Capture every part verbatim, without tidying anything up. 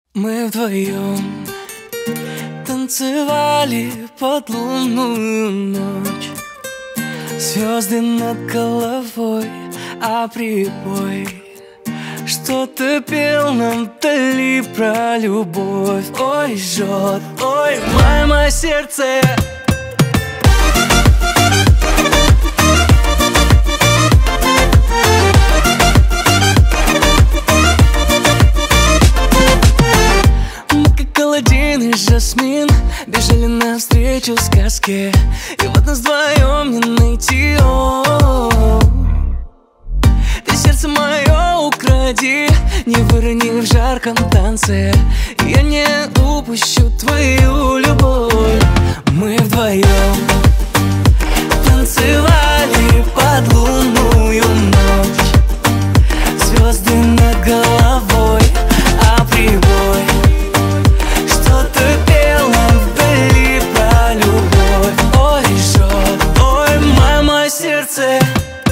Мы вдвоем танцевали под лунную ночь. Звезды над головой, а прибой что-то пел нам вдали про любовь. Ой, жжет, ой, мое сердце. Колодин и жасмин бежали навстречу сказке, и вот нас вдвоем не найти. О-о-о. Ты сердце мое укради, не вырони в жарком танце. Я не упущу твою любовь. Мы вдвоем танцевали под лунную ночь. Звезды над головой, а прибой сердце.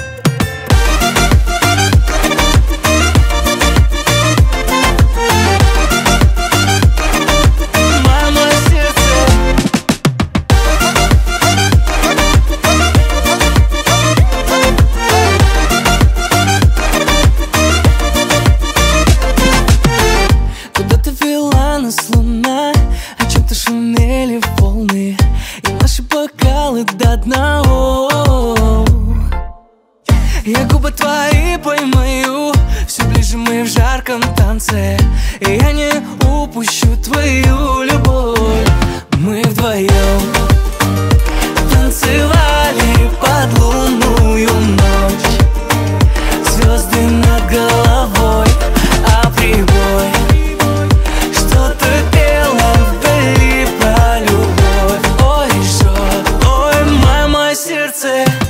Мама, сердце. Куда-то вела нас луна, о чем-то шумели волны, и наши бокалы до дна. Я губы твои поймаю, все ближе мы в жарком танце, и я не упущу твою любовь. Мы вдвоем танцевали под лунную ночь. Звезды над головой, а прибой что-то пел нам вдали про любовь. Ой, жжет, ой, мое сердце.